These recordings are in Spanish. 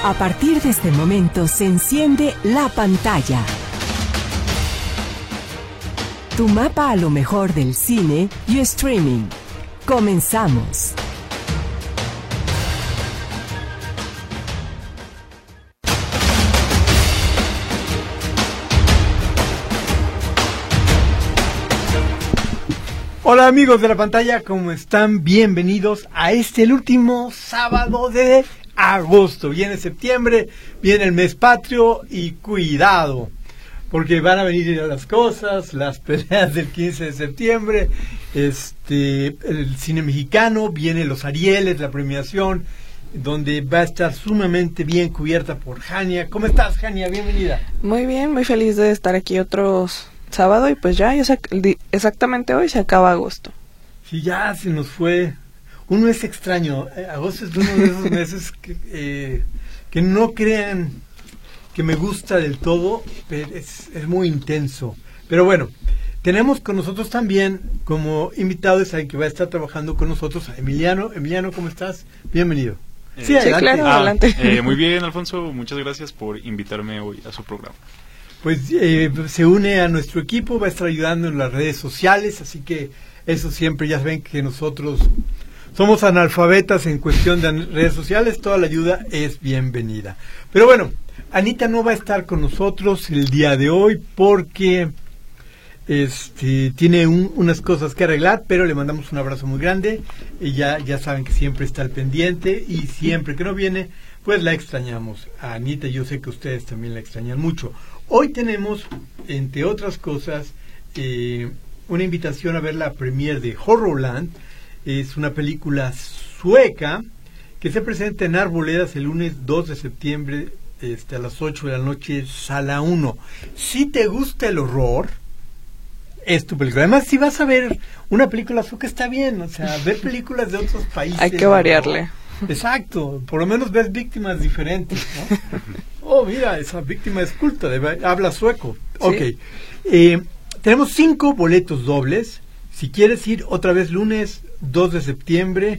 A partir de este momento se enciende la pantalla. Tu mapa a lo mejor del cine y streaming. Comenzamos. Hola amigos de la pantalla, ¿cómo están? Bienvenidos a el último sábado de agosto. Viene septiembre, viene el mes patrio y cuidado, porque van a venir las cosas, las peleas del 15 de septiembre, el cine mexicano, vienen los Arieles, la premiación, donde va a estar sumamente bien cubierta por Jania. ¿Cómo estás, Jania? Bienvenida. Muy bien, muy feliz de estar aquí otros sábado y pues ya exactamente hoy se acaba agosto. Sí, ya se nos fue un mes extraño. Agosto es uno de esos meses que no crean que me gusta del todo, pero es muy intenso. Pero bueno, tenemos con nosotros también como invitados a que va a estar trabajando con nosotros a Emiliano. Emiliano, ¿cómo estás? Bienvenido. Sí, claro, adelante. Muy bien, Alfonso, muchas gracias por invitarme hoy a su programa. Pues se une a nuestro equipo, va a estar ayudando en las redes sociales, así que eso siempre, ya ven que nosotros somos analfabetas en cuestión de redes sociales, toda la ayuda es bienvenida. Pero bueno, Anita no va a estar con nosotros el día de hoy porque tiene unas cosas que arreglar, pero le mandamos un abrazo muy grande. Y ya saben que siempre está al pendiente y siempre que no viene, pues la extrañamos. A Anita, yo sé que ustedes también la extrañan mucho. Hoy tenemos, entre otras cosas, una invitación a ver la premiere de Horrorland. Es una película sueca que se presenta en Arboledas el lunes 2 de septiembre a las 8 de la noche, sala 1. Si te gusta el horror, es tu película. Además, si vas a ver una película sueca, está bien. O sea, ver películas de otros países. Hay que variarle. Exacto, por lo menos ves víctimas diferentes, ¿no? Oh, mira, esa víctima es culta, habla sueco. ¿Sí? Ok, tenemos 5 boletos dobles. Si quieres ir otra vez lunes 2 de septiembre,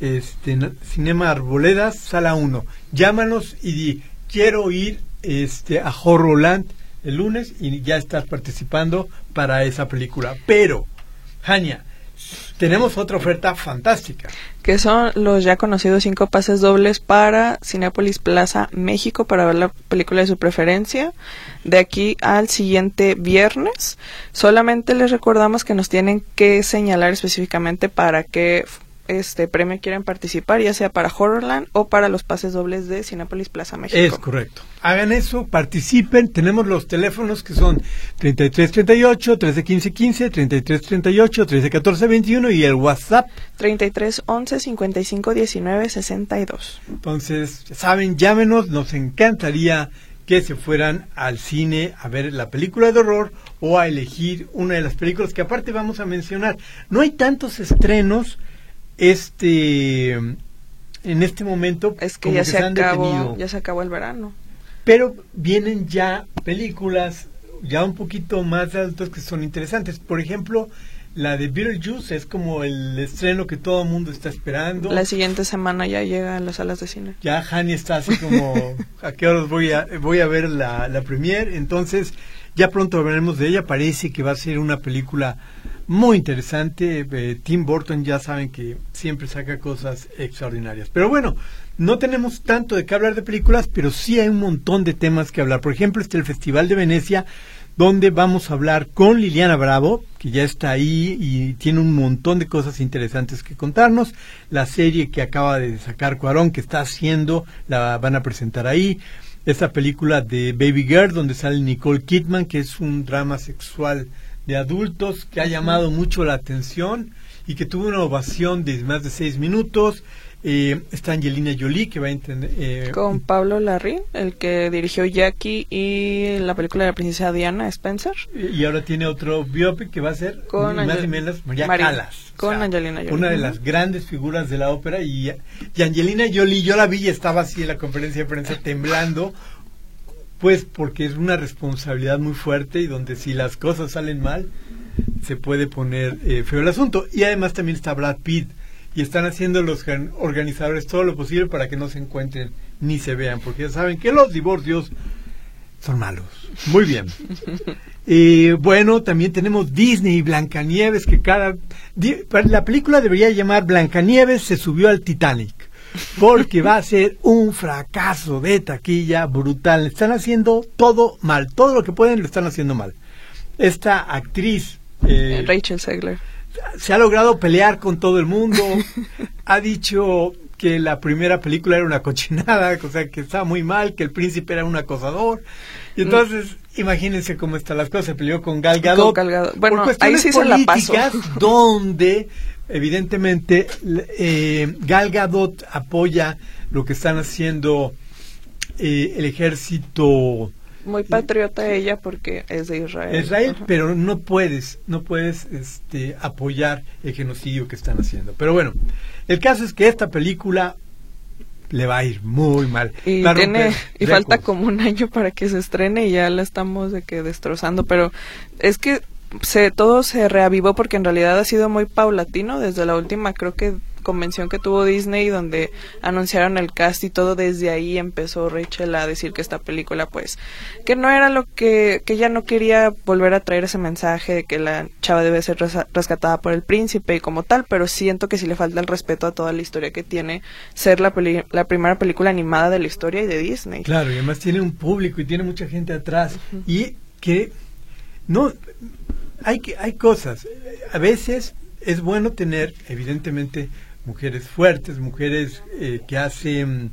Cinema Arboledas, sala 1. Llámanos y di, quiero ir a Horrorland el lunes y ya estás participando para esa película. Pero, Jania, tenemos otra oferta fantástica. Que son los ya conocidos 5 pases dobles para Cinépolis Plaza México para ver la película de su preferencia de aquí al siguiente viernes. Solamente les recordamos que nos tienen que señalar específicamente para qué premio quieren participar, ya sea para Horrorland o para los pases dobles de Cinépolis Plaza México. Es correcto. Hagan eso, participen. Tenemos los teléfonos que son 3338 131515, 3338 131421 y el WhatsApp 3311 5519 62. Entonces, ya saben, llámenos, nos encantaría que se fueran al cine a ver la película de horror o a elegir una de las películas que aparte vamos a mencionar. No hay tantos estrenos en este momento, es que ya se acabó el verano, pero vienen ya películas ya un poquito más altas que son interesantes. Por ejemplo, la de Beetlejuice es como el estreno que todo el mundo está esperando. La siguiente semana ya llega a las salas de cine. Ya Hani está así como ¿a qué horas voy a ver la premiere? Entonces ya pronto hablaremos de ella. Parece que va a ser una película muy interesante. Tim Burton, ya saben que siempre saca cosas extraordinarias. Pero bueno, no tenemos tanto de qué hablar de películas, pero sí hay un montón de temas que hablar. Por ejemplo, el Festival de Venecia, donde vamos a hablar con Liliana Bravo, que ya está ahí y tiene un montón de cosas interesantes que contarnos. La serie que acaba de sacar Cuarón, que está haciendo, la van a presentar ahí. Esta película de Baby Girl, donde sale Nicole Kidman, que es un drama sexual de adultos que ha llamado mucho la atención y que tuvo una ovación de más de 6 minutos. Está Angelina Jolie, que va a entender con Pablo Larraín, el que dirigió Jackie y la película de la princesa Diana, Spencer, y ahora tiene otro biopic que va a ser con más y menos María Callas, con Angelina Jolie, una de las grandes figuras de la ópera. Y Angelina Jolie, yo la vi y estaba así en la conferencia de prensa temblando, pues porque es una responsabilidad muy fuerte y donde si las cosas salen mal se puede poner feo el asunto. Y además también está Brad Pitt, y están haciendo los organizadores todo lo posible para que no se encuentren ni se vean, porque ya saben que los divorcios son malos. Muy bien. Bueno, también tenemos Disney y Blancanieves, que la película debería llamar Blancanieves se subió al Titanic, porque va a ser un fracaso de taquilla brutal. Están haciendo todo mal, todo lo que pueden lo están haciendo mal. Esta actriz Rachel Zegler se ha logrado pelear con todo el mundo, ha dicho que la primera película era una cochinada, o sea, que estaba muy mal, que el príncipe era un acosador, y entonces imagínense cómo están las cosas. Se peleó con Gal Gadot, bueno, por cuestiones ahí sí políticas, se la pasó. donde evidentemente Gal Gadot apoya lo que están haciendo el ejército. Muy patriota ella porque es de Israel. Ajá. Pero no puedes apoyar el genocidio que están haciendo. Pero bueno, el caso es que esta película le va a ir muy mal. Y falta como un año para que se estrene y ya la estamos destrozando, pero es que todo se reavivó porque en realidad ha sido muy paulatino desde la última, creo que convención que tuvo Disney, donde anunciaron el cast y todo. Desde ahí empezó Rachel a decir que esta película pues que no era lo que ella no quería volver a traer ese mensaje de que la chava debe ser rescatada por el príncipe y como tal, pero siento que sí le falta el respeto a toda la historia que tiene ser la primera película animada de la historia y de Disney. Claro, y además tiene un público y tiene mucha gente atrás. Y que no hay cosas, a veces es bueno tener evidentemente mujeres fuertes, mujeres que hacen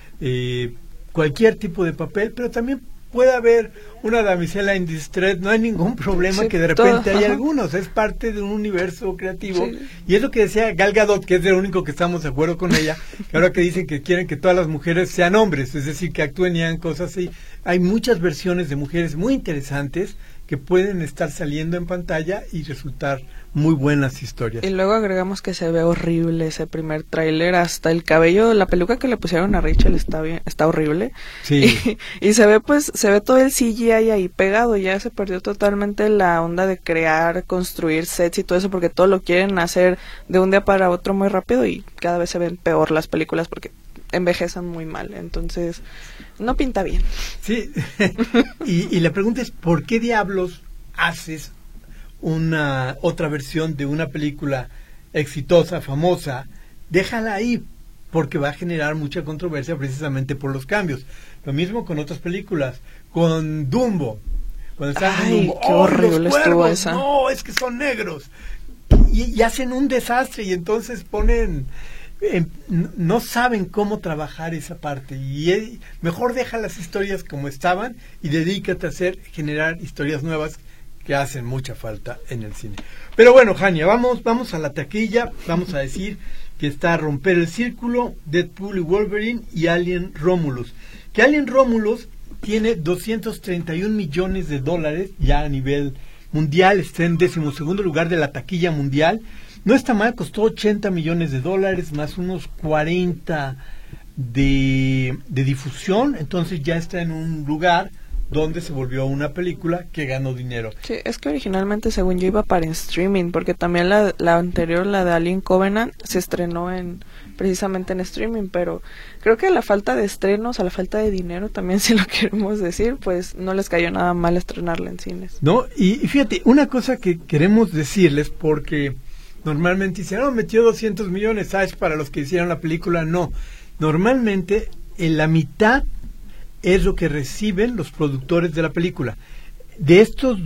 cualquier tipo de papel, pero también puede haber una damisela in distress, no hay ningún problema, sí, que de repente hay algunos, es parte de un universo creativo, sí. Y es lo que decía Gal Gadot, que es el único que estamos de acuerdo con ella, que ahora que dicen que quieren que todas las mujeres sean hombres, es decir, que actúen y hagan cosas así. Hay muchas versiones de mujeres muy interesantes que pueden estar saliendo en pantalla y resultar muy buenas historias. Y luego agregamos que se ve horrible ese primer tráiler, hasta el cabello, la peluca que le pusieron a Rachel está horrible. Sí. Y se ve todo el CGI ahí pegado, ya se perdió totalmente la onda de crear, construir sets y todo eso, porque todo lo quieren hacer de un día para otro muy rápido y cada vez se ven peor las películas porque envejecen muy mal, entonces no pinta bien. Sí, y la pregunta es, ¿por qué diablos haces una otra versión de una película exitosa, famosa? Déjala ahí, porque va a generar mucha controversia precisamente por los cambios. Lo mismo con otras películas, con Dumbo. Cuando están en Dumbo, qué horrible estuvo esa. No, es que son negros. Y hacen un desastre y entonces ponen... no saben cómo trabajar esa parte y mejor deja las historias como estaban y dedícate a generar historias nuevas que hacen mucha falta en el cine. Pero bueno, Jania, vamos a la taquilla. Vamos a decir que está a Romper el Círculo, Deadpool y Wolverine y Alien Romulus, que Alien Romulus tiene $231 millones ya a nivel mundial, está en 12º lugar de la taquilla mundial. No está mal, costó $80 millones más unos 40 de difusión, entonces ya está en un lugar donde se volvió una película que ganó dinero. Sí, es que originalmente, según yo, iba para en streaming, porque también la anterior, la de Alien Covenant, se estrenó precisamente en streaming, pero creo que a la falta de estrenos, a la falta de dinero también, si lo queremos decir, pues no les cayó nada mal estrenarla en cines. No, y fíjate, una cosa que queremos decirles, porque normalmente dicen, metió 200 millones, ¿sabes? Para los que hicieron la película, no. Normalmente, en la mitad es lo que reciben los productores de la película. De estos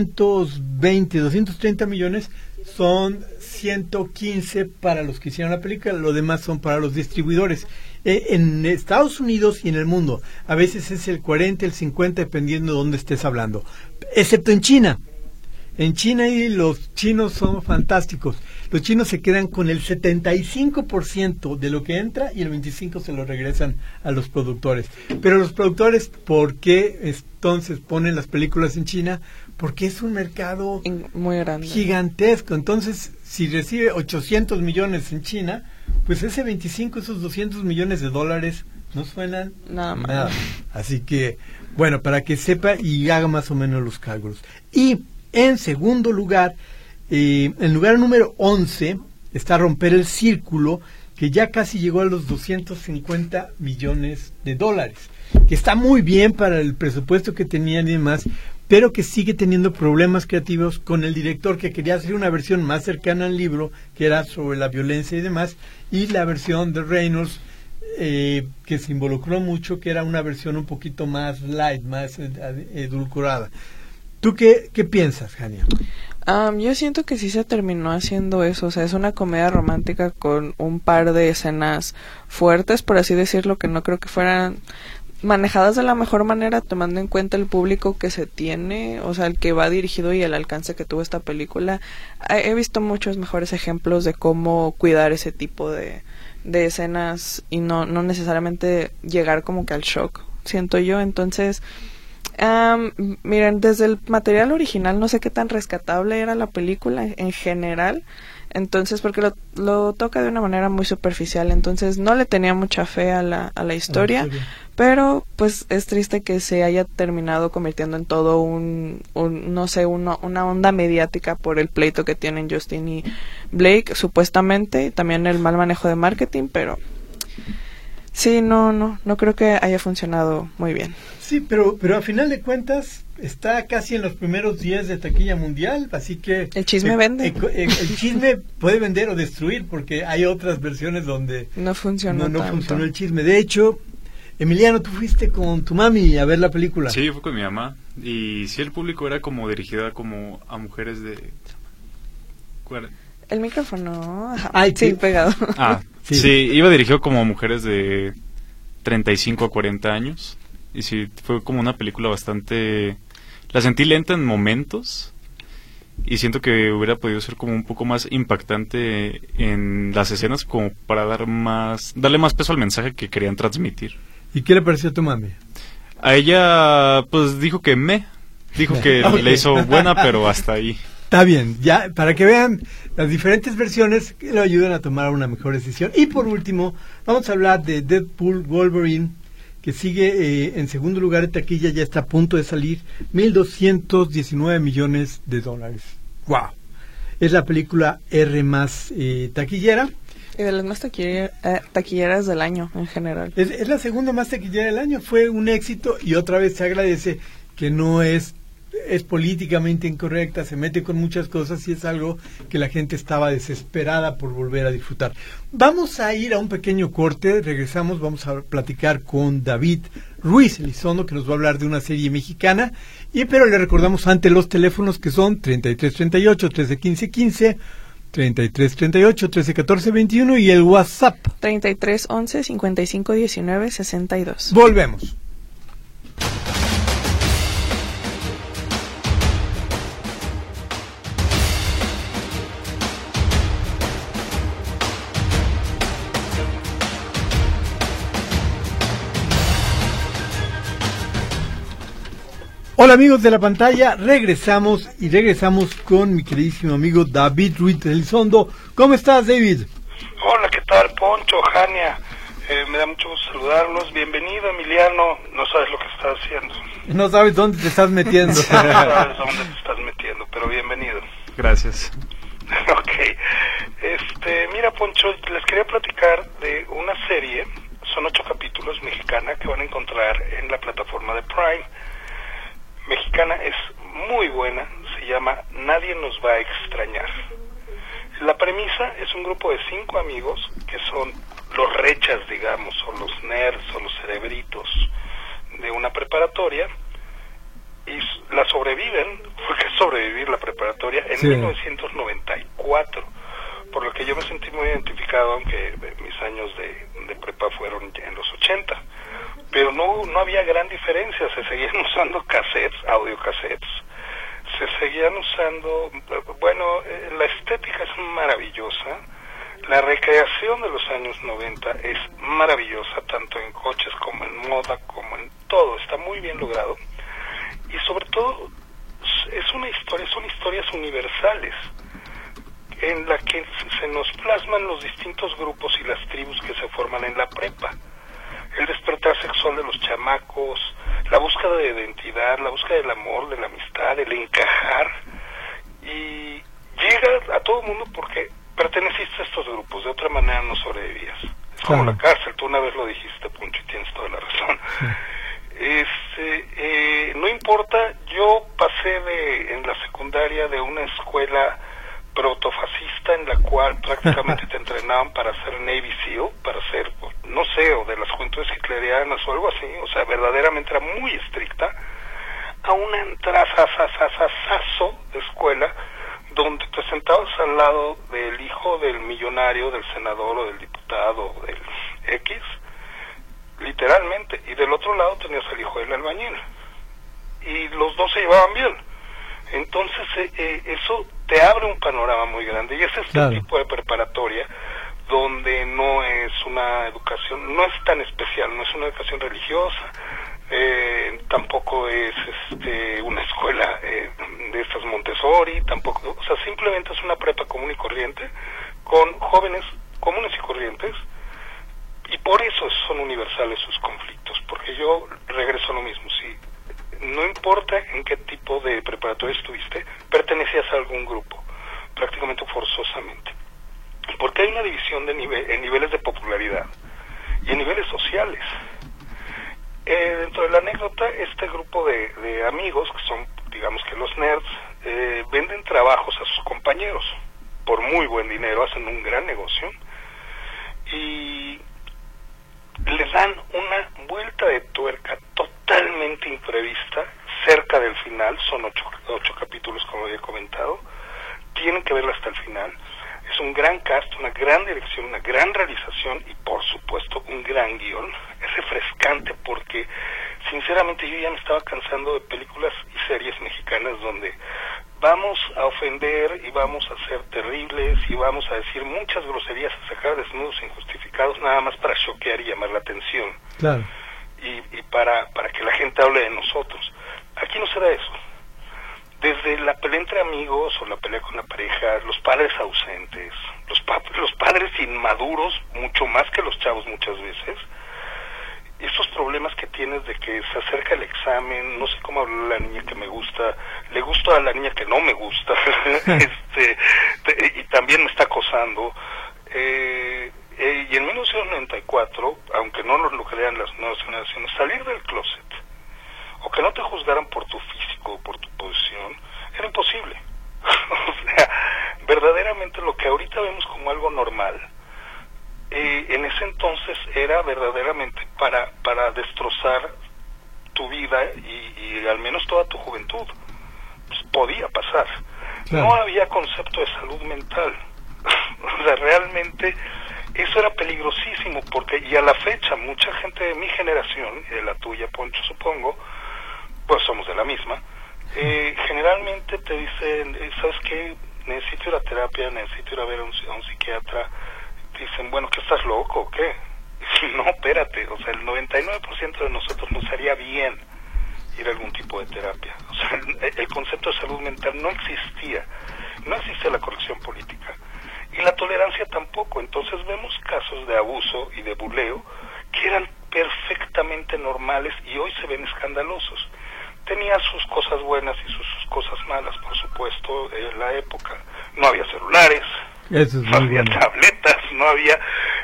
230 millones, son 115 para los que hicieron la película, lo demás son para los distribuidores. En Estados Unidos y en el mundo, a veces es el 40, el 50, dependiendo de dónde estés hablando. Excepto en China. En China y los chinos son fantásticos. Los chinos se quedan con el 75% de lo que entra y el 25% se lo regresan a los productores. Pero los productores, ¿por qué entonces ponen las películas en China? Porque es un mercado muy grande, gigantesco. Entonces, si recibe 800 millones en China, pues ese 25, esos $200 millones no suenan nada. Así que, bueno, para que sepa y haga más o menos los cálculos. Y en segundo lugar, en lugar número 11, está Romper el Círculo, que ya casi llegó a los 250 millones de dólares, que está muy bien para el presupuesto que tenían y demás, pero que sigue teniendo problemas creativos con el director, que quería hacer una versión más cercana al libro, que era sobre la violencia y demás, y la versión de Reynolds, que se involucró mucho, que era una versión un poquito más light, más edulcorada. ¿Tú qué piensas, Jania? Yo siento que sí se terminó haciendo eso, o sea, es una comedia romántica con un par de escenas fuertes, por así decirlo, que no creo que fueran manejadas de la mejor manera, tomando en cuenta el público que se tiene, o sea, el que va dirigido y el alcance que tuvo esta película. He visto muchos mejores ejemplos de cómo cuidar ese tipo de escenas y no necesariamente llegar como que al shock, siento yo. Entonces, miren, desde el material original no sé qué tan rescatable era la película en general, entonces, porque lo toca de una manera muy superficial, entonces no le tenía mucha fe a la historia, pero pues es triste que se haya terminado convirtiendo en todo no sé, una onda mediática por el pleito que tienen Justin y Blake, supuestamente, y también el mal manejo de marketing, pero sí, no creo que haya funcionado muy bien. Sí, pero a final de cuentas está casi en los primeros 10 de taquilla mundial, así que el chisme vende. El chisme puede vender o destruir, porque hay otras versiones donde no funcionó el chisme. De hecho, Emiliano, tú fuiste con tu mami a ver la película. Sí, fue con mi mamá, y sí, el público era como dirigida como a mujeres de... El micrófono. Ay, sí, pegado. Sí, iba dirigido como a mujeres de 35 a 40 años. Y sí, fue como una película bastante... La sentí lenta en momentos. Y siento que hubiera podido ser como un poco más impactante en las escenas, como para darle más peso al mensaje que querían transmitir. ¿Y qué le pareció a tu mami? A ella, pues dijo que okay. Le hizo buena, pero hasta ahí. Está bien, ya para que vean las diferentes versiones que le ayudan a tomar una mejor decisión. Y por último, vamos a hablar de Deadpool Wolverine, que sigue en segundo lugar de taquilla, ya está a punto de salir, 1.219 millones de dólares. ¡Wow! Es la película R más taquillera. Y de las más taquilleras del año en general. Es la segunda más taquillera del año, fue un éxito, y otra vez se agradece que no es políticamente incorrecta, se mete con muchas cosas y es algo que la gente estaba desesperada por volver a disfrutar. Vamos a ir a un pequeño corte, regresamos, vamos a platicar con David Ruiz Elizondo, que nos va a hablar de una serie mexicana, pero le recordamos antes los teléfonos, que son 3338 131515, 3338 131421 y el WhatsApp 3311 5519 62. Volvemos. Hola amigos de la pantalla, regresamos con mi queridísimo amigo David Ruiz Elizondo. ¿Cómo estás, David? Hola, ¿qué tal, Poncho, Jania? Me da mucho gusto saludarlos. Bienvenido, Emiliano. No sabes lo que estás haciendo. No sabes dónde te estás metiendo. No sabes dónde te estás metiendo, pero bienvenido. Gracias. Ok. Mira, Poncho, les quería platicar de una serie, son 8 capítulos, mexicana, que van a encontrar en la plataforma de Prime. Mexicana, es muy buena, se llama Nadie nos va a extrañar. La premisa es un grupo de 5 amigos que son los rechas, digamos, o los nerds, o los cerebritos de una preparatoria, y la sobreviven, porque sobrevivir la preparatoria en 1994, por lo que yo me sentí muy identificado, aunque mis años de prepa fueron en los 80. Pero no había gran diferencia, se seguían usando audiocassettes, se seguían usando, la estética es maravillosa, la recreación de los años 90 es maravillosa, tanto en coches como en moda, como en todo, está muy bien logrado, y sobre todo son historias universales, en la que se nos plasman los distintos grupos y las tribus que se forman en la prepa. El despertar sexual de los chamacos, la búsqueda de identidad, la búsqueda del amor, de la amistad, el encajar, y llega a todo el mundo porque perteneciste a estos grupos, de otra manera no sobrevivías. Es como la cárcel, tú una vez lo dijiste, Poncho, y tienes toda la razón. No importa, yo pasé en la secundaria de una escuela protofascista en la cual prácticamente te entrenaban para ser Navy SEAL, para ser, no sé, o de las juventudes hitlerianas o algo así, o sea, verdaderamente era muy estricta, a una entrazazazazazo de escuela donde te sentabas al lado del hijo del millonario, del senador o del diputado o del X, literalmente, y del otro lado tenías al hijo del albañil, y los dos se llevaban bien. Entonces eso te abre un panorama muy grande, y es este tipo de preparatoria donde no es una educación, no es tan especial, no es una educación religiosa, tampoco es una escuela de estas Montessori, tampoco, o sea, simplemente es una prepa común y corriente con jóvenes comunes y corrientes, y por eso son universales sus conflictos, porque yo regreso a lo mismo, no importa en qué tipo de preparatoria estuviste, pertenecías a algún grupo, prácticamente forzosamente, porque hay una división en niveles de popularidad y en niveles sociales. Dentro de la anécdota, este grupo de amigos, que son, digamos que los nerds, venden trabajos a sus compañeros por muy buen dinero, hacen un gran negocio, y les dan una vuelta de tuerca totalmente imprevista cerca del final. Son ocho capítulos, como había comentado, tienen que verla hasta el final. Es un gran cast, una gran dirección, una gran realización y por supuesto un gran guión. Es refrescante porque sinceramente yo ya me estaba cansando de películas y series mexicanas donde vamos a ofender y vamos a ser terribles y vamos a decir muchas groserías, a sacar desnudos injustificados nada más para choquear y llamar la atención. Claro. Y para que la gente hable de nosotros. Aquí no se da eso. Desde la pelea entre amigos o la pelea con la pareja, los padres ausentes, los padres inmaduros, mucho más que los chavos muchas veces, esos problemas que tienes de que se acerca el examen, no sé cómo habla la niña que me gusta, le gusto a la niña que no me gusta, y también me está acosando, y en 1994, aunque no lo crean las nuevas generaciones, salir del closet, o que no te juzgaran por tu físico o por tu posición, era imposible. O sea, verdaderamente lo que ahorita vemos como algo normal, en ese entonces era verdaderamente para destrozar tu vida y al menos toda tu juventud. Pues podía pasar. Claro. No había concepto de salud mental. O sea, realmente eso era peligrosísimo, porque y a la fecha mucha gente de mi generación, y de la tuya, Poncho, supongo, pues somos de la misma, generalmente te dicen, ¿sabes qué? Necesito ir a terapia, necesito ir a ver a un psiquiatra. Dicen, bueno, ¿qué estás loco o qué? No, espérate, o sea, el 99% de nosotros nos haría bien ir a algún tipo de terapia. O sea, el concepto de salud mental no existía, no existe la corrección política y la tolerancia tampoco. Entonces vemos casos de abuso y de buleo que eran perfectamente normales y hoy se ven escandalosos. Tenía sus cosas buenas y sus cosas malas, por supuesto, en la época. No había celulares, no había tabletas, no había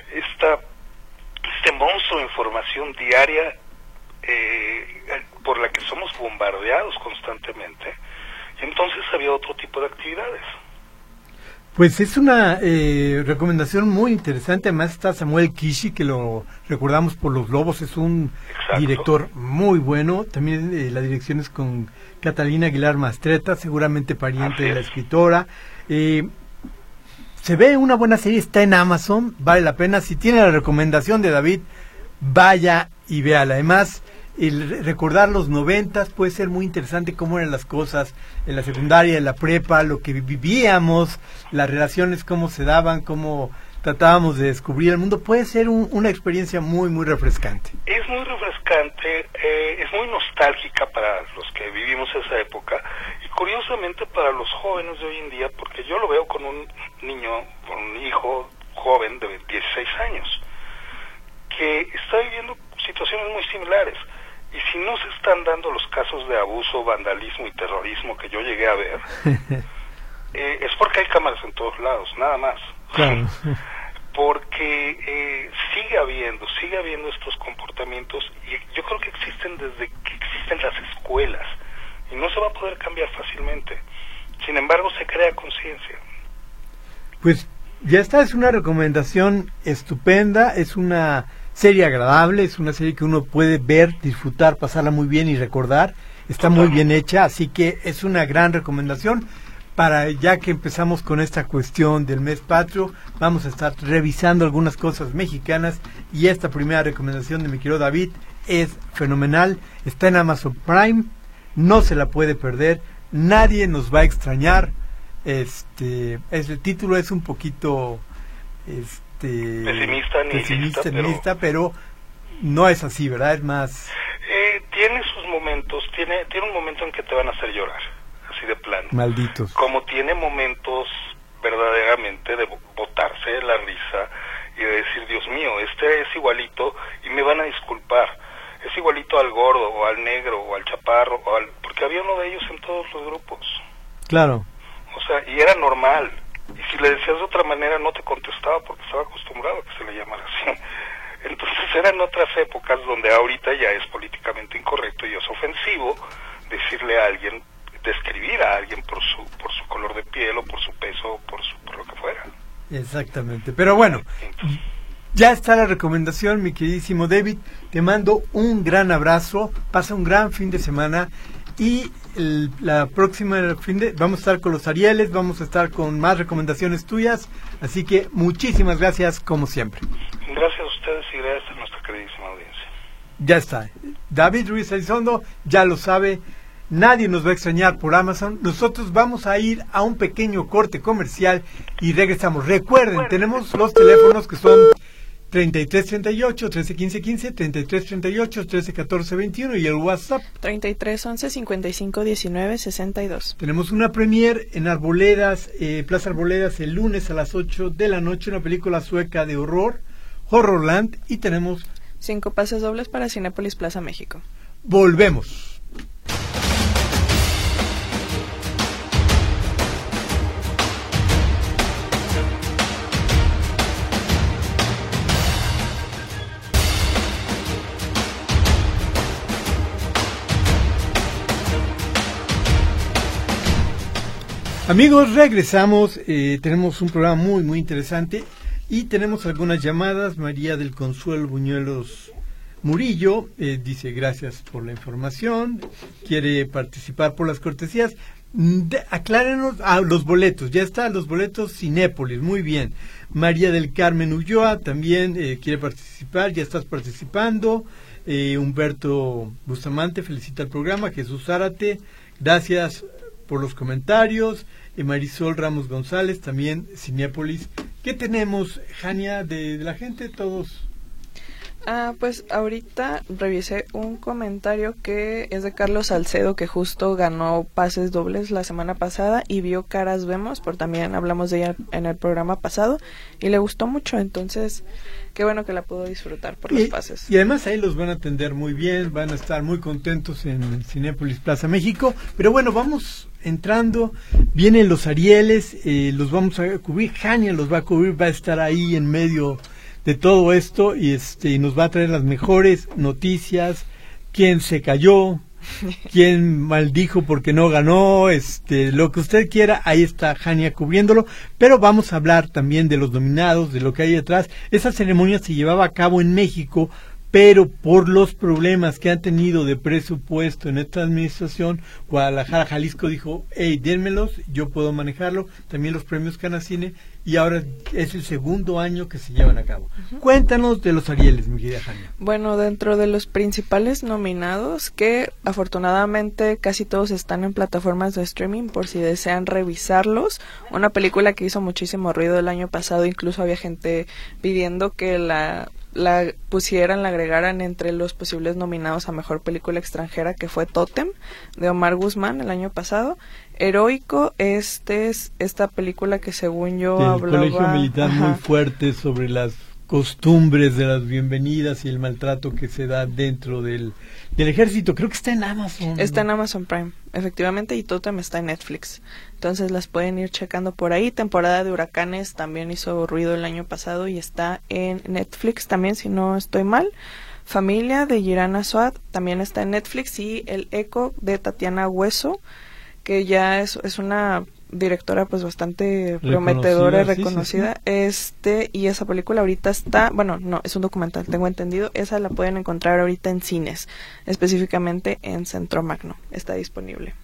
este monstruo de información diaria por la que somos bombardeados constantemente. Y entonces había otro tipo de actividades. Pues es una recomendación muy interesante. Además está Samuel Kishi, que lo recordamos por Los Lobos, es un director muy bueno. También la dirección es con Catalina Aguilar Mastretta, seguramente pariente de la escritora. Se ve una buena serie, está en Amazon, vale la pena. Si tiene la recomendación de David, vaya y véala. Además, el recordar los 90 puede ser muy interesante, cómo eran las cosas en la secundaria, en la prepa, lo que vivíamos, las relaciones, cómo se daban, cómo tratábamos de descubrir el mundo. Puede ser una experiencia muy, muy refrescante. Es muy refrescante, es muy nostálgica para los que vivimos esa época y curiosamente para los jóvenes de hoy en día, porque yo lo veo con un niño, con un hijo joven de 16 años, que está viviendo situaciones muy similares. Y si no se están dando los casos de abuso, vandalismo y terrorismo que yo llegué a ver, es porque hay cámaras en todos lados, nada más. Claro. Porque sigue habiendo estos comportamientos, y yo creo que existen desde que existen las escuelas, y no se va a poder cambiar fácilmente. Sin embargo, se crea conciencia. Pues ya está, es una recomendación estupenda, es una serie agradable, es una serie que uno puede ver, disfrutar, pasarla muy bien y recordar. Está muy bien hecha, así que es una gran recomendación. Para ya que empezamos con esta cuestión del mes patrio, vamos a estar revisando algunas cosas mexicanas, y esta primera recomendación de mi querido David es fenomenal. Está en Amazon Prime, no se la puede perder, nadie nos va a extrañar. El título es un poquito pesimista, pero no es así, ¿verdad? Es más... tiene sus momentos, tiene un momento en que te van a hacer llorar, así de plano. Malditos. Como tiene momentos verdaderamente de botarse de la risa y de decir, Dios mío, este es igualito, y me van a disculpar, es igualito al gordo, o al negro, o al chaparro, porque había uno de ellos en todos los grupos. Claro. O sea, y era normal. Y si le decías de otra manera, no te contestaba porque estaba acostumbrado a que se le llamara así. Entonces eran otras épocas donde ahorita ya es políticamente incorrecto y es ofensivo decirle a alguien, describir a alguien por su color de piel, o por su peso, o por lo que fuera. Exactamente. Pero bueno, ya está la recomendación, mi queridísimo David. Te mando un gran abrazo, pasa un gran fin de semana, y la próxima vamos a estar con los Arieles, vamos a estar con más recomendaciones tuyas, así que muchísimas gracias como siempre. Gracias a ustedes y gracias a nuestra queridísima audiencia. Ya está, David Ruiz Elizondo ya lo sabe, nadie nos va a extrañar por Amazon. Nosotros vamos a ir a un pequeño corte comercial y regresamos. Recuerden, tenemos los teléfonos que son 3338 131515, 3338 131421 y el WhatsApp 3311 5519 62. Tenemos una premier en Arboledas, Plaza Arboledas, el lunes a las 8 de la noche, una película sueca de horror, Horrorland, y tenemos 5 pases dobles para Cinépolis Plaza México. Volvemos. Amigos, regresamos, tenemos un programa muy muy interesante y tenemos algunas llamadas. María del Consuelo Buñuelos Murillo dice gracias por la información, quiere participar por las cortesías. Aclárenos los boletos, ya está, los boletos Cinépolis, muy bien. María del Carmen Ulloa también quiere participar, ya estás participando. Humberto Bustamante felicita el programa. Jesús Zárate, gracias por los comentarios. Marisol Ramos González, también Cinépolis. ¿Qué tenemos, Jania, de la gente? Todos. Pues ahorita revisé un comentario que es de Carlos Salcedo, que justo ganó pases dobles la semana pasada y vio Caras Vemos, por también hablamos de ella en el programa pasado y le gustó mucho, entonces qué bueno que la pudo disfrutar por los pases. Y además ahí los van a atender muy bien, van a estar muy contentos en Cinépolis Plaza México. Pero bueno, vamos entrando, vienen los Arieles, los vamos a cubrir, Jania los va a cubrir, va a estar ahí en medio de todo esto y nos va a traer las mejores noticias, quién se cayó, quién maldijo porque no ganó, lo que usted quiera, ahí está Jania cubriéndolo. Pero vamos a hablar también de los nominados, de lo que hay detrás. Esa ceremonia se llevaba a cabo en México, pero por los problemas que han tenido de presupuesto en esta administración, Guadalajara, Jalisco dijo, hey, dénmelos, yo puedo manejarlo. También los premios Canacine, y ahora es el segundo año que se llevan a cabo. Cuéntanos de los Arieles, mi querida Jania. Bueno, dentro de los principales nominados, que afortunadamente casi todos están en plataformas de streaming por si desean revisarlos, una película que hizo muchísimo ruido el año pasado, incluso había gente pidiendo que la pusieran, la agregaran entre los posibles nominados a Mejor Película Extranjera, que fue Tótem, de Omar Guzmán, el año pasado. Heroico, es esta película que según yo del hablaba... Colegio Militar, muy fuerte sobre las costumbres de las bienvenidas y el maltrato que se da dentro del ejército. Creo que está en Amazon. Está en Amazon Prime, efectivamente, y Totem está en Netflix. Entonces las pueden ir checando por ahí. Temporada de huracanes también hizo ruido el año pasado y está en Netflix también, si no estoy mal. Familia de Girana Swat también está en Netflix, y El Eco de Tatiana Hueso, que ya es una directora pues bastante prometedora y reconocida. Sí. Y esa película ahorita está, bueno, no, es un documental, tengo entendido. Esa la pueden encontrar ahorita en cines, específicamente en Centro Magno, está disponible.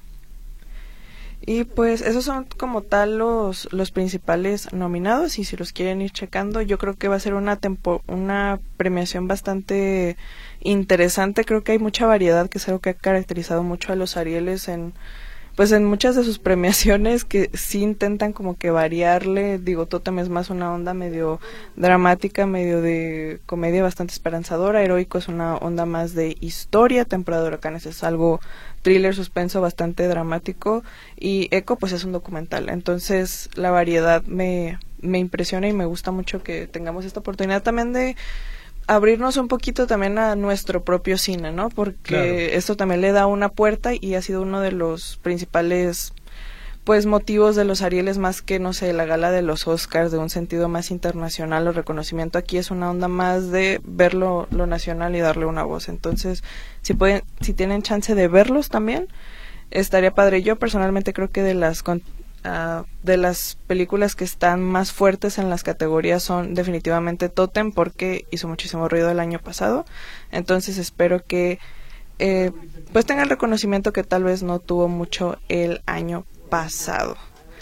Y pues esos son como tal los principales nominados, y si los quieren ir checando, yo creo que va a ser una premiación bastante interesante. Creo que hay mucha variedad, que es algo que ha caracterizado mucho a los Arieles en muchas de sus premiaciones, que sí intentan como que variarle. Digo, Totem es más una onda medio dramática, medio de comedia bastante esperanzadora. Heroico es una onda más de historia. Temporada de huracanes es algo thriller, suspenso, bastante dramático. Y Eco pues es un documental. Entonces la variedad me impresiona, y me gusta mucho que tengamos esta oportunidad también de abrirnos un poquito también a nuestro propio cine, ¿no? Porque claro, esto también le da una puerta, y ha sido uno de los principales pues motivos de los Arieles, más que, no sé, la gala de los Oscars, de un sentido más internacional o reconocimiento. Aquí es una onda más de ver lo nacional y darle una voz. Entonces, si tienen chance de verlos también, estaría padre. Yo personalmente creo que de las películas que están más fuertes en las categorías son definitivamente Totem, porque hizo muchísimo ruido el año pasado. Entonces espero que pues tenga el reconocimiento que tal vez no tuvo mucho el año pasado.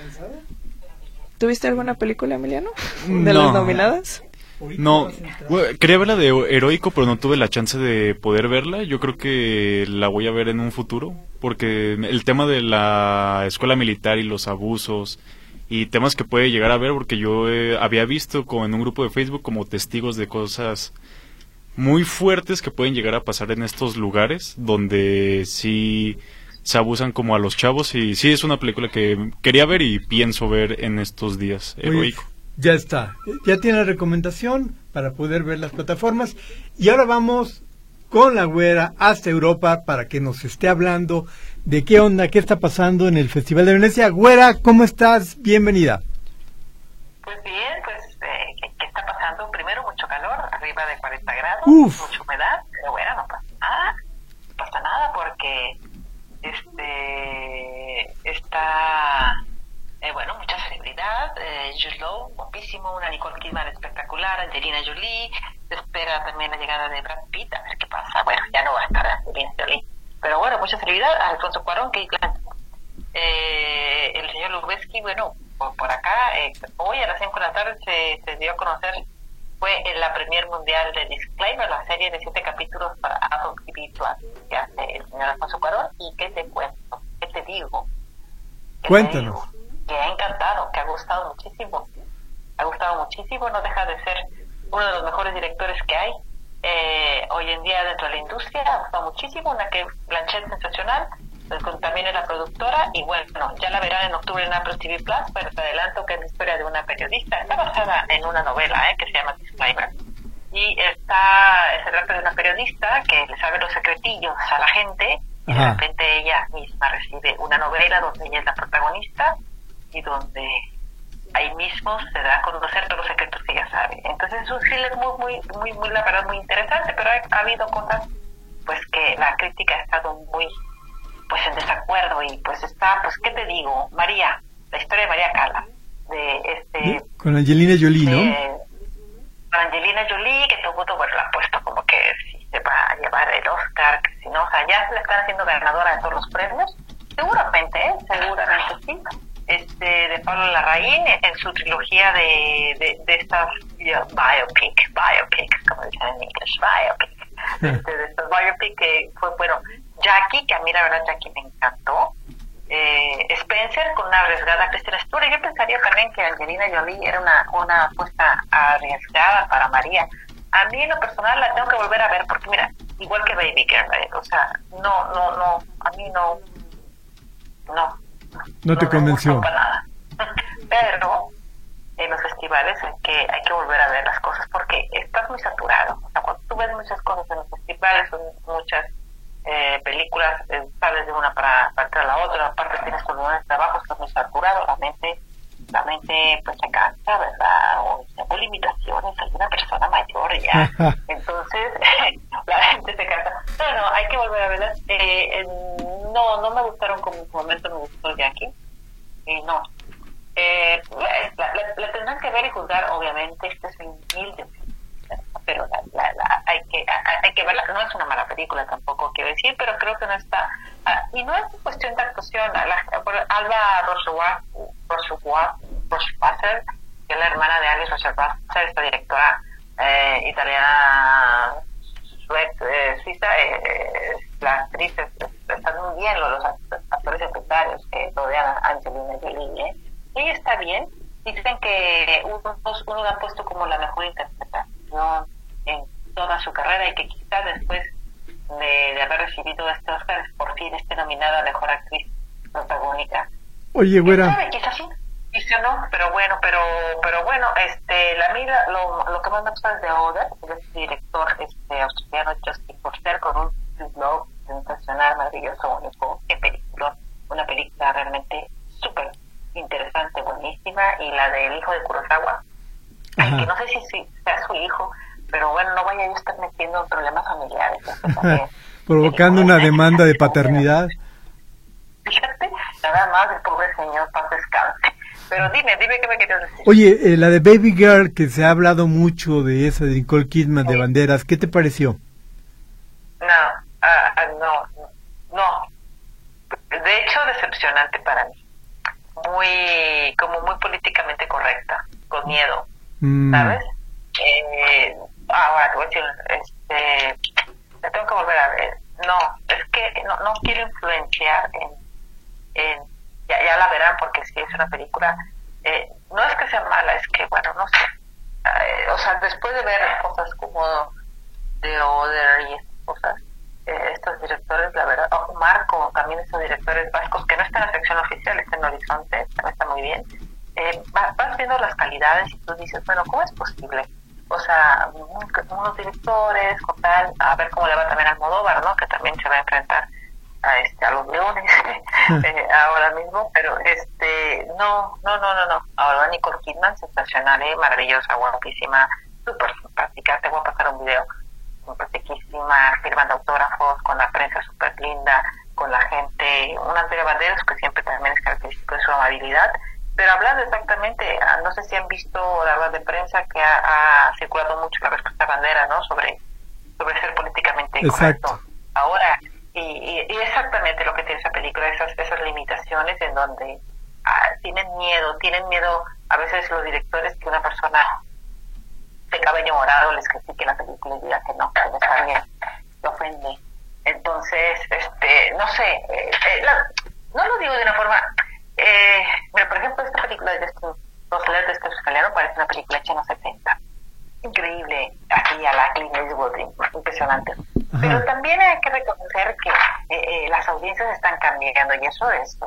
¿Tuviste alguna película, Emiliano, de las nominadas? No, quería verla de Heroico, pero no tuve la chance de poder verla. Yo creo que la voy a ver en un futuro, porque el tema de la escuela militar y los abusos y temas que puede llegar a ver, porque yo había visto en un grupo de Facebook como testigos de cosas muy fuertes que pueden llegar a pasar en estos lugares, donde sí se abusan como a los chavos. Y sí, es una película que quería ver y pienso ver en estos días. Heroico. Ya está, ya tiene la recomendación para poder ver las plataformas. Y ahora vamos con la güera hasta Europa para que nos esté hablando de qué onda, qué está pasando en el Festival de Venecia. Güera, ¿cómo estás? Bienvenida. Pues bien, ¿qué está pasando? Primero, mucho calor, arriba de 40 grados, mucha humedad, pero bueno, no pasa nada porque está... mucha celebridad, Jude Law, guapísimo, una Nicole Kidman espectacular, Angelina Jolie, se espera también la llegada de Brad Pitt, a ver qué pasa. Bueno, ya no va a estar Angelina Jolie, pero bueno, mucha celebridad, Alfonso Cuarón, Kate Blanchett, el señor Lubeski. Bueno, por acá, hoy a las 5 de la tarde se dio a conocer, fue en la premier mundial de Disclaimer, la serie de 7 capítulos para Apple TV Plus que hace el señor Alfonso Cuarón. ¿Y qué te cuento? ¿Qué te digo? Cuéntanos. Que ha encantado, que ha gustado muchísimo, no deja de ser uno de los mejores directores que hay hoy en día dentro de la industria. Ha gustado muchísimo, una que Blanchett sensacional, también es la productora, y bueno, ya la verán en octubre en Apple TV Plus, pero te adelanto que es la historia de una periodista, está basada en una novela que se llama Disclaimer, y se trata de una periodista que le sabe los secretillos a la gente, y de repente ella misma recibe una novela donde ella es la protagonista, y donde ahí mismo se da a conocer todos los secretos que ella sabe. Entonces es un thriller muy, la verdad, muy interesante, pero ha habido cosas pues que la crítica ha estado muy pues en desacuerdo, y pues está, pues qué te digo, María, la historia de María Callas, con Angelina Jolie, ¿no? Con Angelina Jolie, que todo el mundo la ha puesto como que si se va a llevar el Oscar, que si no, o sea, ya se le están haciendo ganadora de todos los premios, seguramente sí. De Pablo Larraín, en su trilogía de estas biopic, como dicen en inglés, biopic, de estas biopic que fue, bueno, Jackie, que a mí la verdad Jackie me encantó, Spencer con una arriesgada Kristen Stewart. Yo pensaría también que Angelina Jolie era una apuesta arriesgada para María. A mí en lo personal la tengo que volver a ver, porque mira, igual que Baby Girl, o sea, no, a mí no te convenció. Pero en los festivales hay que volver a ver las cosas porque estás muy saturado. O sea, cuando tú ves muchas cosas en los festivales, son muchas películas, sales de una para entrar a la otra, aparte tienes columnas de trabajo, estás muy saturado, la mente pues se cansa, ¿verdad? O tengo limitaciones, soy una persona mayor ya, entonces la gente se cansa. No, hay que volver a verlas. No me gustaron como en su momento me gustó Jackie, no. La tendrán que ver y juzgar, obviamente, este es humilde, pero hay que verla. No es una mala película tampoco, quiero decir, pero creo que no está, y no es cuestión de actuación. Alba Rohrwacher, que es la hermana de Alice Rohrwacher, esta directora italiana suiza, la actriz están muy bien, los actores secundarios que rodean a Angelina Jolie, ella está bien. Dicen que uno la ha puesto como la mejor interpretación en toda su carrera y que quizás después de haber recibido este Oscar por fin esté nominada a mejor actriz protagónica. Oye, güera. ¿Sabe? Quizás sí, quizás no, pero bueno, lo que más me gusta es de Oder, el director australiano Justin Forster, con un blog sensacional, maravilloso, único, qué película, una película realmente súper interesante, buenísima. Y la del hijo de Kurosawa, que no sé si sea su hijo, pero bueno, no vaya yo a estar metiendo en problemas familiares provocando una demanda de paternidad. Fíjate, nada más el pobre señor, paz descanse. Pero dime qué me querías decir. Oye, la de Baby Girl, que se ha hablado mucho de esa de Nicole Kidman, de Banderas, ¿qué te pareció? No, de hecho decepcionante para mí, muy políticamente correcta, con miedo, ¿sabes? Ahora te voy a decir, la tengo que volver a ver. No, es que no quiero influenciar en ya la verán, porque si es una película, no es que sea mala, es que bueno, no sé, o sea, después de ver cosas como The Other y estas cosas, estos directores, la verdad, Marco, también estos directores vascos que no están en la sección oficial, están en Horizonte, está muy bien. Vas viendo las calidades y tú dices, bueno, ¿cómo es posible? O sea, unos directores con tal, a ver cómo le va también a Almodóvar, ¿no? Que también se va a enfrentar a los leones ahora mismo, pero no. Ahora Nicole Kidman, sensacional, maravillosa, guapísima, súper simpática. Te voy a pasar un video, simpaticísima, firmando autógrafos, con la prensa súper linda, con la gente, un Antonio Banderas que siempre también es característico de su amabilidad. Pero hablando exactamente, no sé si han visto la rueda de prensa que ha circulado mucho la respuesta a Bandera, ¿no? sobre ser políticamente correcto. Ahora, y exactamente lo que tiene esa película, esas limitaciones en donde tienen miedo a veces los directores que una persona de cabello morado les critique la película y diga que no está bien, se ofende. Entonces, no sé, no lo digo de una forma... pero por ejemplo esta película de Justin Roiland, de este australiano, parece una película hecha en los 70, increíble, así a la Clint Eastwood, impresionante. Pero también hay que reconocer que las audiencias están cambiando y eso es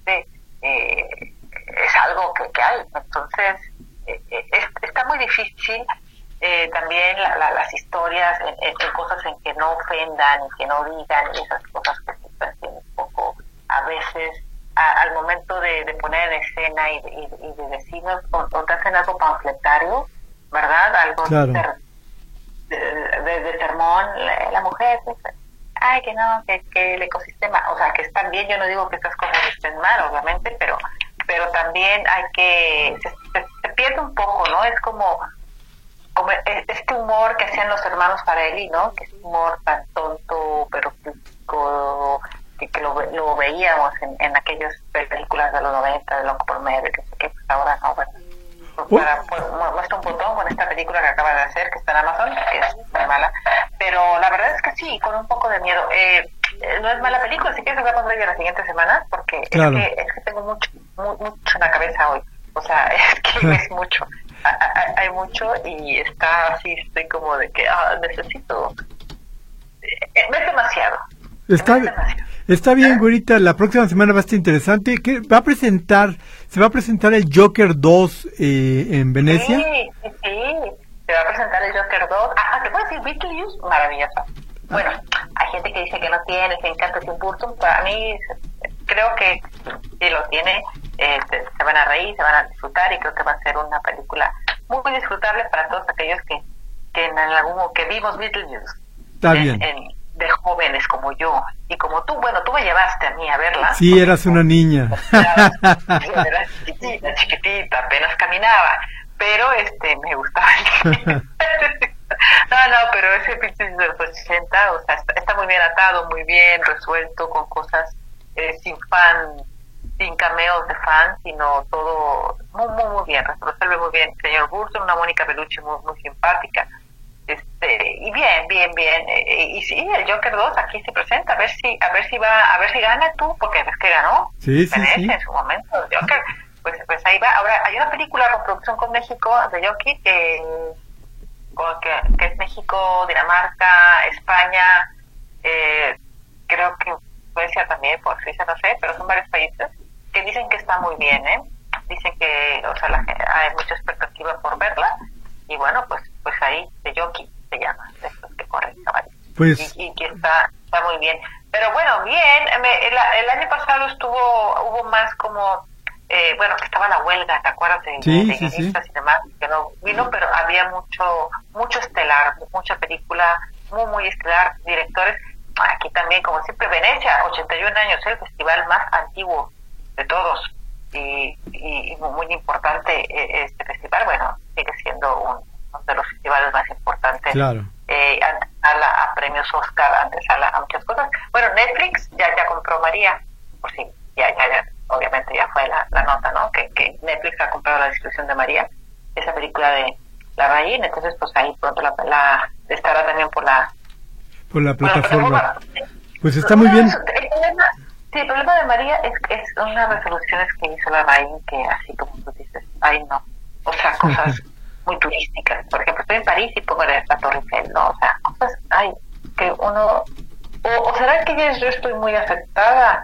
algo que hay. Entonces está muy difícil también las historias en cosas en que no ofendan y que no digan, y esas cosas que se están haciendo un poco a veces al momento de poner en escena y de decirnos o te hacen algo panfletario, ¿verdad? Algo claro. de sermón, la mujer, ay, que no, que el ecosistema, o sea, que están bien. Yo no digo que estas cosas estén mal, obviamente, pero también hay que se pierde un poco, ¿no? Es como este humor que hacían los hermanos Farelli, ¿no? Que es un humor tan tonto pero físico, que lo veíamos en aquellas películas de los 90 de Loco por Medio, que pues ahora no, bueno, muestra un botón con esta película que acaba de hacer, que está en Amazon, que es muy mala, pero la verdad es que sí, con un poco de miedo. No es mala película, si quieres hablamos de ella la siguiente semana, porque claro. es que tengo mucho en la cabeza hoy, o sea, es que es mucho, hay mucho y está así, estoy como de que necesito, es demasiado. Está bien, güerita, la próxima semana va a estar interesante. ¿Qué se va a presentar el Joker 2 en Venecia? Sí, se va a presentar el Joker 2. ¿Te puedo decir Beetlejuice? Maravilloso. Bueno, hay gente que dice que no tiene, que encanta Tim Burton. Para mí, creo que si lo tiene, se van a reír, se van a disfrutar, y creo que va a ser una película muy disfrutable para todos aquellos que en algún que vimos Beetlejuice. Está bien. De jóvenes como yo y como tú. Bueno, tú me llevaste a mí a verla. Sí, eras una niña. Era chiquitita, apenas caminaba, pero me gustaba. No, pero ese Beetlejuice de los 80, o sea, está muy bien atado, muy bien resuelto, con cosas sin cameos de fan, sino todo muy bien, resuelve muy bien. Señor Burton, una Mónica Bellucci muy simpática. Y bien, y sí, el Joker 2 aquí se presenta, a ver si gana tú, porque ves que ganó sí. en su momento el Joker, pues ahí va. Ahora hay una película con producción con México de Joker que es México, Dinamarca, España, creo que Suecia también, por Suiza no sé, pero son varios países que dicen que está muy bien, dicen que, o sea, hay mucha expectativa por verla. Y bueno, pues ahí, de Jockey se llama, de estos que corren caballos. Pues... Y que está muy bien. Pero bueno, bien, el año pasado hubo más como, que estaba la huelga, ¿te acuerdas? De guionistas y demás, que no vino, pero había mucho estelar, mucha película, muy estelar, directores. Aquí también, como siempre, Venecia, 81 años, el festival más antiguo de todos. Y muy importante este festival, bueno, sigue siendo uno de los festivales más importantes. Claro. A premios Oscar, antesala a muchas cosas. Bueno, Netflix ya compró María, por si ya obviamente ya fue la nota, ¿no? Que Netflix ha comprado la distribución de María, esa película de la Raín, entonces pues ahí pronto la estará también por la plataforma. Pues está muy bien. El problema de María es unas resoluciones que hizo la Raín que así como tú dices, no, o sea, cosas muy turísticas. Por ejemplo, estoy en París y pongo la Torre Eiffel, ¿no? O sea, cosas, que uno... ¿O será que yo estoy muy afectada?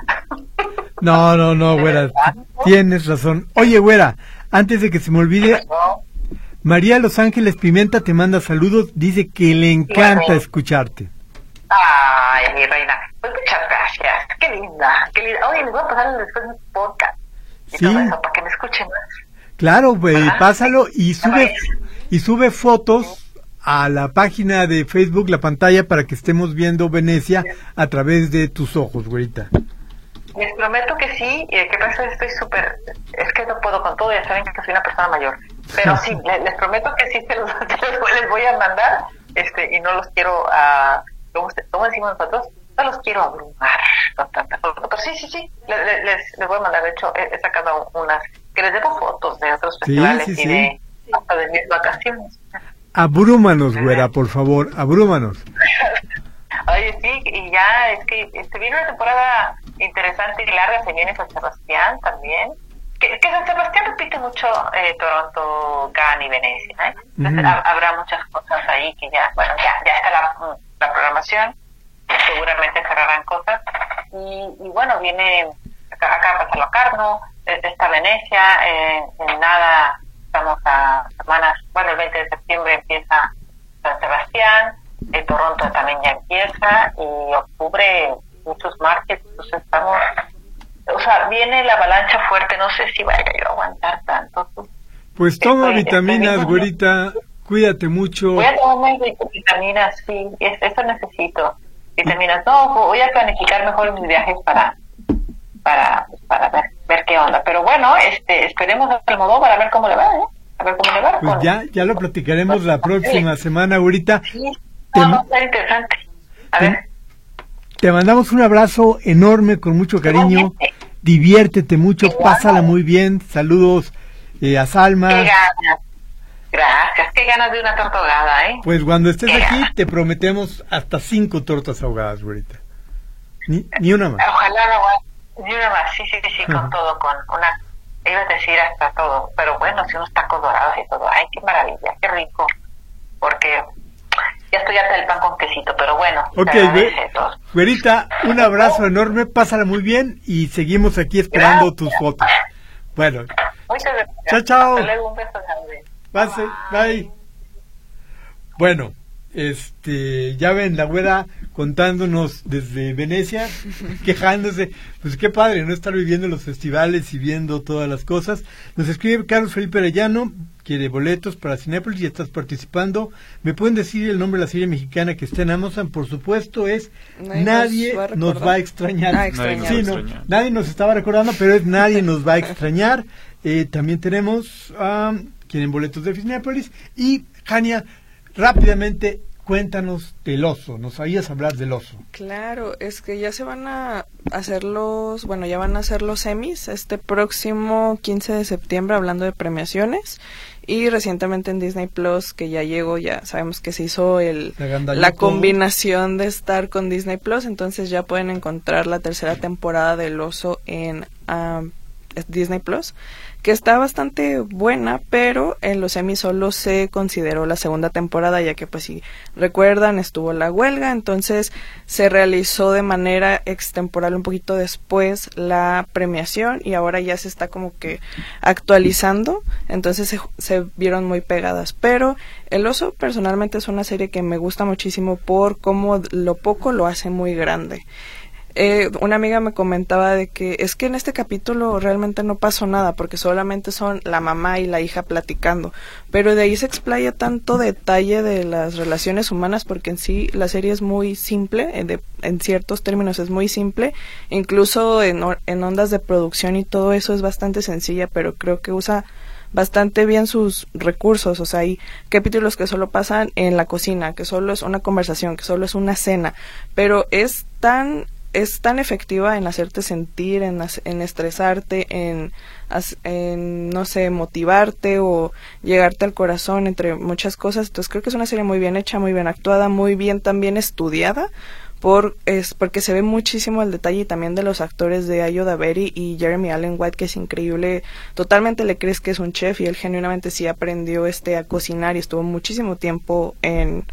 No, güera, tienes razón. Oye, güera, antes de que se me olvide, María Los Ángeles Pimenta te manda saludos, dice que le encanta escucharte. Ay, mi reina, pues muchas gracias, qué linda. Oye, les voy a pasar después un podcast y todo eso para que me escuchen más. Claro, güey, pásalo y sube fotos a la página de Facebook, la pantalla, para que estemos viendo Venecia a través de tus ojos, güerita. Les prometo que sí, y que pasa estoy súper, es que no puedo con todo, ya saben que soy una persona mayor, pero sí, les prometo que sí les voy a mandar, y no los quiero como decimos nosotros, no los quiero abrumar con tantas fotos, pero sí, les voy a mandar. De hecho, he sacado unas que les debo fotos de otros festivales hasta de mis vacaciones. Abrúmanos, güera, por favor, abrúmanos. Oye, sí, y ya es que viene una temporada interesante y larga, se viene San Sebastián también, que San Sebastián repite mucho Toronto, Cannes y Venecia, entonces habrá muchas cosas ahí que ya está la programación, seguramente cerrarán cosas, y bueno, viene acá pasa Locarno, está Venecia, en nada estamos a semanas, el 20 de septiembre empieza San Sebastián, Toronto también ya empieza, y octubre muchos markets, entonces estamos, o sea, viene la avalancha fuerte, no sé si vaya yo a aguantar tanto. Pues toma vitaminas, güerita, cuídate mucho. Voy a tomar vitaminas, sí, eso necesito, vitaminas. No, voy a planificar mejor mis viajes para ver qué onda, pero bueno, esperemos al Almodóvar a ver cómo le va, a ver cómo le va. Pues ya lo platicaremos la próxima semana, güerita. Sí, va a ser interesante. A ver. Te mandamos un abrazo enorme, con mucho cariño. Diviértete mucho, pásala muy bien. Saludos a Salma. Qué ganas. Gracias, qué ganas de una torta ahogada, Pues cuando estés aquí te prometemos hasta 5 tortas ahogadas, güerita. Ni una más. Ojalá ni una más, sí, con todo, con una, iba a decir hasta todo, pero bueno, si unos tacos dorados y todo, ay, qué maravilla, qué rico, porque Ya estoy harta del pan con quesito, pero bueno. Ok, Güerita, un abrazo enorme, pásala muy bien y seguimos aquí esperando tus fotos. Bueno, muchas gracias. Chao, chao. Hasta luego, un beso grande. Bye. Bueno, ya ven, la güera contándonos desde Venecia, quejándose, pues qué padre, ¿no? Estar viviendo los festivales y viendo todas las cosas. Nos escribe Carlos Felipe Arellano, quiere boletos para Cinépolis y estás participando. ¿Me pueden decir el nombre de la serie mexicana que está en Amazon? Por supuesto, es Nadie nos va a extrañar. Nadie nos estaba recordando, pero es Nadie nos va a extrañar. También tenemos, quieren boletos de Cinépolis. Y, Jania, rápidamente, cuéntanos del oso, nos sabías hablar del oso. Claro, es que ya se van a hacer los Emmys este próximo 15 de septiembre, hablando de premiaciones, y recientemente en Disney Plus, que ya llegó, ya sabemos que se hizo la combinación de estar con Disney Plus, entonces ya pueden encontrar la tercera temporada del oso en Disney Plus, que está bastante buena, pero en los Emmy solo se consideró la segunda temporada, ya que pues si recuerdan estuvo la huelga, entonces se realizó de manera extemporal un poquito después la premiación y ahora ya se está como que actualizando, entonces se vieron muy pegadas, pero El oso personalmente es una serie que me gusta muchísimo por cómo lo poco lo hace muy grande. Una amiga me comentaba de que es que en este capítulo realmente no pasó nada porque solamente son la mamá y la hija platicando, pero de ahí se explaya tanto detalle de las relaciones humanas porque en sí la serie es muy simple, en ciertos términos es muy simple, incluso en ondas de producción y todo eso es bastante sencilla, pero creo que usa bastante bien sus recursos. O sea, hay capítulos que solo pasan en la cocina, que solo es una conversación, que solo es una cena, pero es tan efectiva en hacerte sentir, en estresarte, en no sé, motivarte o llegarte al corazón, entre muchas cosas. Entonces creo que es una serie muy bien hecha, muy bien actuada, muy bien también estudiada, porque se ve muchísimo el detalle y también de los actores de Ayo Daveri y Jeremy Allen White, que es increíble. Totalmente le crees que es un chef y él genuinamente sí aprendió a cocinar y estuvo muchísimo tiempo en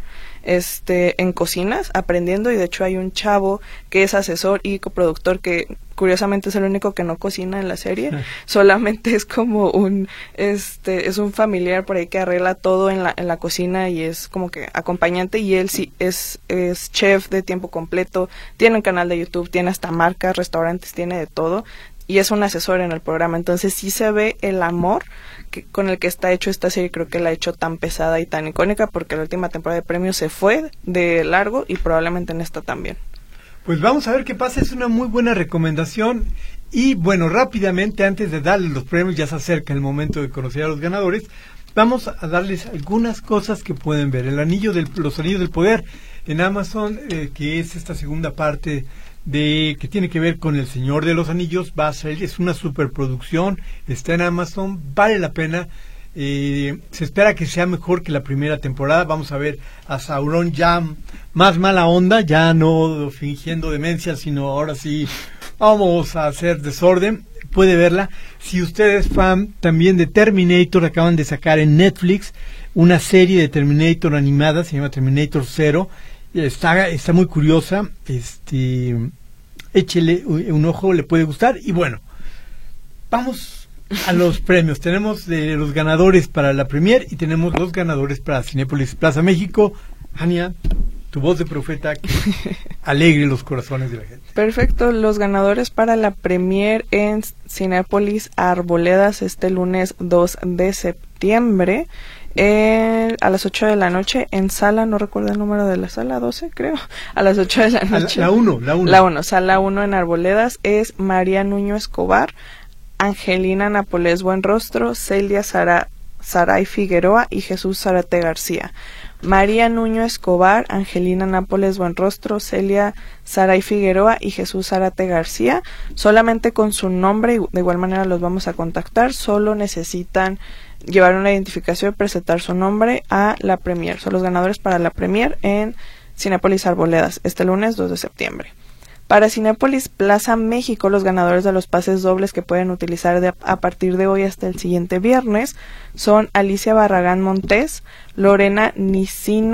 cocinas aprendiendo, y de hecho hay un chavo que es asesor y coproductor que curiosamente es el único que no cocina en la serie, solamente es como es un familiar por ahí que arregla todo en la cocina y es como que acompañante, y él sí es chef de tiempo completo, tiene un canal de YouTube, tiene hasta marcas, restaurantes, tiene de todo, y es un asesor en el programa. Entonces sí se ve el amor con el que está hecho esta serie. Creo que la ha hecho tan pesada y tan icónica porque la última temporada de premios se fue de largo y probablemente en esta también. Pues vamos a ver qué pasa, es una muy buena recomendación. Y bueno, rápidamente, antes de darles los premios, ya se acerca el momento de conocer a los ganadores, vamos a darles algunas cosas que pueden ver. Los Anillos del Poder en Amazon, que es esta segunda parte que tiene que ver con El Señor de los Anillos, va a salir, es una superproducción, está en Amazon, vale la pena. Se espera que sea mejor que la primera temporada. Vamos a ver a Sauron ya más mala onda, ya no fingiendo demencia, sino ahora sí vamos a hacer desorden. Puede verla. Si usted es fan también de Terminator, acaban de sacar en Netflix una serie de Terminator animada, se llama Terminator 0. Está muy curiosa. Échele un ojo, le puede gustar. Y bueno, vamos a los premios. Tenemos los ganadores para la premier y tenemos los ganadores para Cinépolis Plaza México. Ania, tu voz de profeta que alegre los corazones de la gente. Perfecto, los ganadores para la premier en Cinépolis Arboledas este lunes 2 de septiembre a las 8 de la noche en sala, no recuerdo el número de la sala, 12 creo, a las 8 de la noche. La 1, sala 1 en Arboledas, es María Nuño Escobar, Angelina Nápoles Buenrostro, Celia Saray Figueroa y Jesús Zárate García. María Nuño Escobar, Angelina Nápoles Buenrostro, Celia Saray Figueroa y Jesús Zárate García. Solamente con su nombre, y de igual manera los vamos a contactar, solo necesitan llevar una identificación y presentar su nombre a la premier. Son los ganadores para la premier en Cinépolis Arboledas este lunes 2 de septiembre. Para Cinépolis Plaza México, los ganadores de los pases dobles que pueden utilizar a partir de hoy hasta el siguiente viernes son Alicia Barragán Montés, Lorena Nicino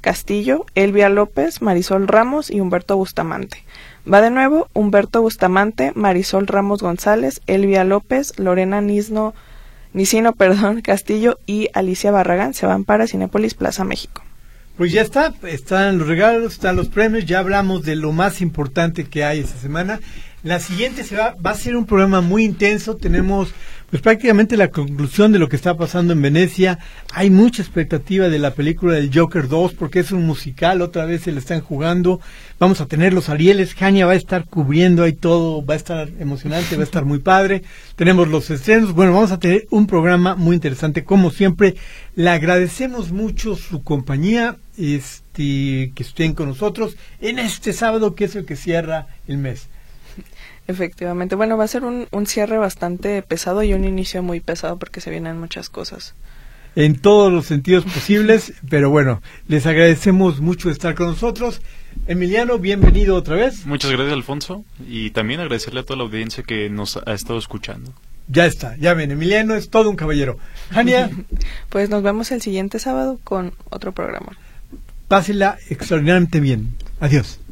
Castillo, Elvia López, Marisol Ramos y Humberto Bustamante. Va de nuevo Humberto Bustamante, Marisol Ramos González, Elvia López, Lorena Nicino, Castillo y Alicia Barragán se van para Cinépolis Plaza México. Pues ya están los regalos, están los premios, ya hablamos de lo más importante que hay esta semana. La siguiente va a ser un programa muy intenso, tenemos pues prácticamente la conclusión de lo que está pasando en Venecia. Hay mucha expectativa de la película del Joker 2 porque es un musical, otra vez se le están jugando. Vamos a tener los Arieles, Jania va a estar cubriendo ahí todo, va a estar emocionante, va a estar muy padre. Tenemos los estrenos, bueno, vamos a tener un programa muy interesante como siempre. Le agradecemos mucho su compañía, que estén con nosotros en este sábado que es el que cierra el mes. Efectivamente, bueno, va a ser un cierre bastante pesado y un inicio muy pesado porque se vienen muchas cosas. En todos los sentidos posibles, pero bueno, les agradecemos mucho estar con nosotros. Emiliano, bienvenido otra vez. Muchas gracias, Alfonso, y también agradecerle a toda la audiencia que nos ha estado escuchando. Ya está, ya ven, Emiliano es todo un caballero. Jania. Pues nos vemos el siguiente sábado con otro programa. Pásela extraordinariamente bien. Adiós.